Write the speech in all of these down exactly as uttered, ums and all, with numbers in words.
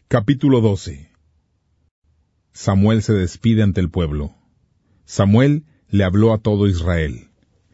Capítulo doce. Samuel se despide ante el pueblo. Samuel le habló a todo Israel.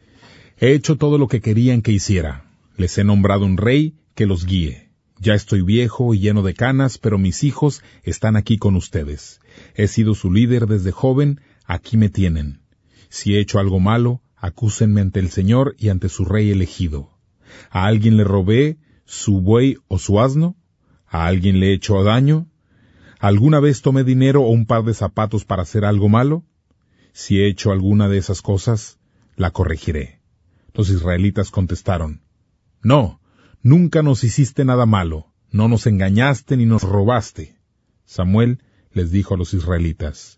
He hecho todo lo que querían que hiciera. Les he nombrado un rey que los guíe. Ya estoy viejo y lleno de canas, pero mis hijos están aquí con ustedes. He sido su líder desde joven, aquí me tienen. Si he hecho algo malo, acúsenme ante el Señor y ante su rey elegido. ¿A alguien le robé su buey o su asno? ¿A alguien le he hecho daño? ¿Alguna vez tomé dinero o un par de zapatos para hacer algo malo? Si he hecho alguna de esas cosas, la corregiré. Los israelitas contestaron, No, nunca nos hiciste nada malo, no nos engañaste ni nos robaste. Samuel les dijo a los israelitas,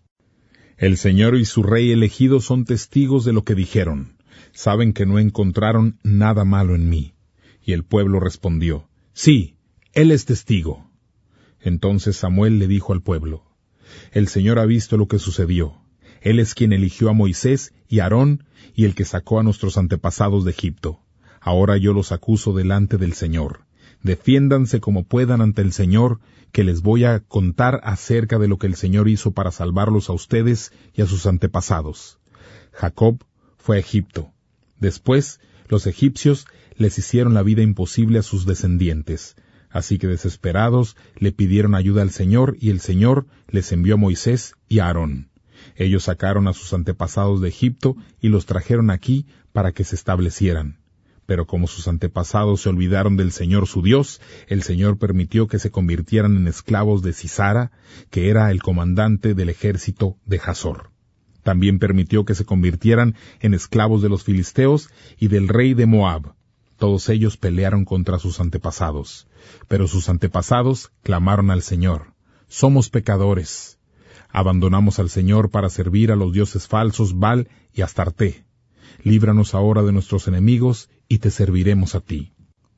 El Señor y su rey elegido son testigos de lo que dijeron. Saben que no encontraron nada malo en mí. Y el pueblo respondió, Sí, Él es testigo. Entonces Samuel le dijo al pueblo, El Señor ha visto lo que sucedió. Él es quien eligió a Moisés y a Aarón y el que sacó a nuestros antepasados de Egipto. Ahora yo los acuso delante del Señor. Defiéndanse como puedan ante el Señor, que les voy a contar acerca de lo que el Señor hizo para salvarlos a ustedes y a sus antepasados. Jacob fue a Egipto. Después, los egipcios les hicieron la vida imposible a sus descendientes. Así que desesperados le pidieron ayuda al Señor y el Señor les envió a Moisés y a Aarón. Ellos sacaron a sus antepasados de Egipto y los trajeron aquí para que se establecieran. Pero como sus antepasados se olvidaron del Señor su Dios, el Señor permitió que se convirtieran en esclavos de Sisara, que era el comandante del ejército de Hazor. También permitió que se convirtieran en esclavos de los filisteos y del rey de Moab. Todos ellos pelearon contra sus antepasados. Pero sus antepasados clamaron al Señor, Somos pecadores. Abandonamos al Señor para servir a los dioses falsos Baal y Astarté. Líbranos ahora de nuestros enemigos y te serviremos a ti.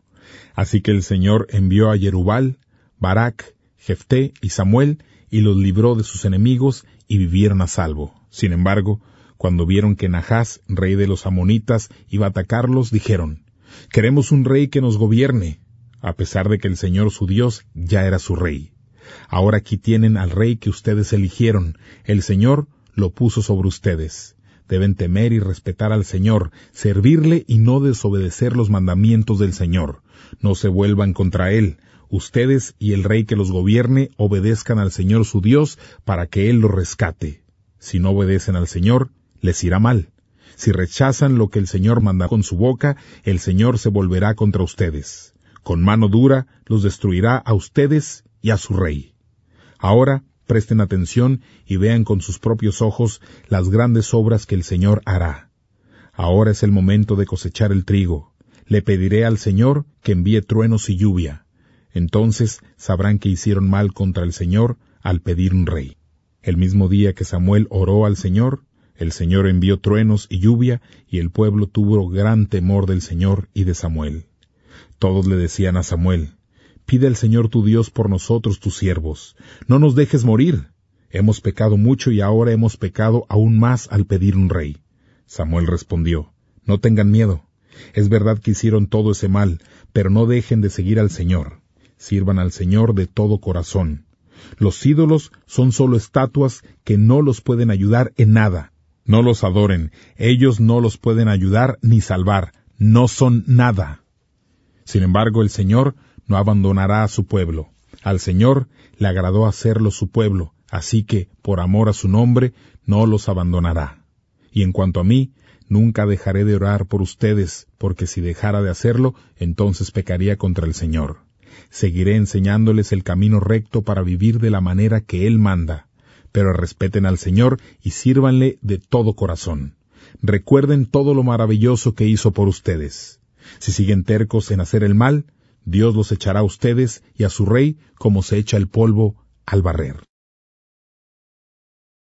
Así que el Señor envió a Jerubal, Barak, Jefté y Samuel y los libró de sus enemigos y vivieron a salvo. Sin embargo, cuando vieron que Nahás, rey de los amonitas, iba a atacarlos, dijeron, Queremos un rey que nos gobierne, a pesar de que el Señor su Dios ya era su rey. Ahora aquí tienen al rey que ustedes eligieron. El Señor lo puso sobre ustedes. Deben temer y respetar al Señor, servirle y no desobedecer los mandamientos del Señor. No se vuelvan contra Él. Ustedes y el rey que los gobierne obedezcan al Señor su Dios para que Él los rescate. Si no obedecen al Señor, les irá mal. Si rechazan lo que el Señor manda con su boca, el Señor se volverá contra ustedes. Con mano dura los destruirá a ustedes y a su rey. Ahora presten atención y vean con sus propios ojos las grandes obras que el Señor hará. Ahora es el momento de cosechar el trigo. Le pediré al Señor que envíe truenos y lluvia. Entonces sabrán que hicieron mal contra el Señor al pedir un rey. El mismo día que Samuel oró al Señor, el Señor envió truenos y lluvia, y el pueblo tuvo gran temor del Señor y de Samuel. Todos le decían a Samuel, Pide al Señor tu Dios por nosotros tus siervos. No nos dejes morir. Hemos pecado mucho y ahora hemos pecado aún más al pedir un rey. Samuel respondió, No tengan miedo. Es verdad que hicieron todo ese mal, pero no dejen de seguir al Señor. Sirvan al Señor de todo corazón. Los ídolos son solo estatuas que no los pueden ayudar en nada. No los adoren. Ellos no los pueden ayudar ni salvar. No son nada. Sin embargo, el Señor no abandonará a su pueblo. Al Señor le agradó hacerlo su pueblo, así que, por amor a su nombre, no los abandonará. Y en cuanto a mí, nunca dejaré de orar por ustedes, porque si dejara de hacerlo, entonces pecaría contra el Señor. Seguiré enseñándoles el camino recto para vivir de la manera que Él manda. Pero respeten al Señor y sírvanle de todo corazón. Recuerden todo lo maravilloso que hizo por ustedes. Si siguen tercos en hacer el mal, Dios los echará a ustedes y a su rey como se echa el polvo al barrer.